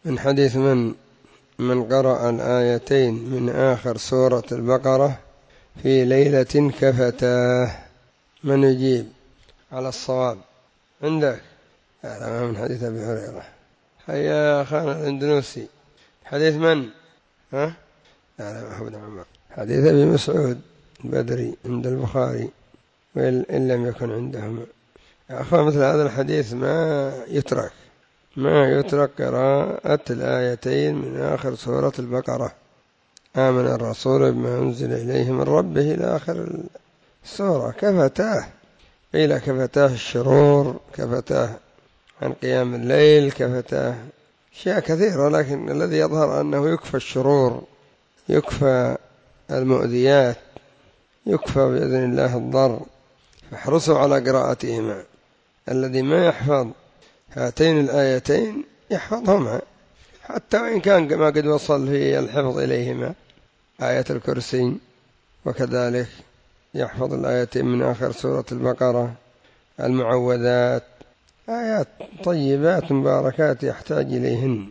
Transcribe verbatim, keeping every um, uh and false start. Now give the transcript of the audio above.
من حديث من من قرأ الآيتين من آخر سورة البقرة في ليلة كفتاه. من يجيب على الصواب عندك؟ هذا من حديث أبي هريرة. هيا يا أخانا الأندلسي، حديث من؟ ها؟ لا لا ابن عمر. حديث أبي مسعود البدري عند البخاري وإن لم يكن عندهم. يا أخوان مثل هذا الحديث ما يترك ما يترك قراءة الآيتين من آخر سورة البقرة. آمن الرسول بما أنزل إليه من ربه إلى آخر السورة. كفتاه، قيل كفتاه الشرور، كفتاه عن قيام الليل، كفتاه أشياء كثيرة، لكن الذي يظهر أنه يكفى الشرور، يكفى المؤذيات، يكفى بإذن الله الضر. فاحرصوا على قراءتهما. الذي ما يحفظ هاتين الآيتين يحفظهما، حتى وإن كان ما قد وصل في الحفظ إليهما، آية الكرسي، وكذلك يحفظ الآيتين من آخر سورة البقرة، المعوذات، آيات طيبات مباركات يحتاج إليهن.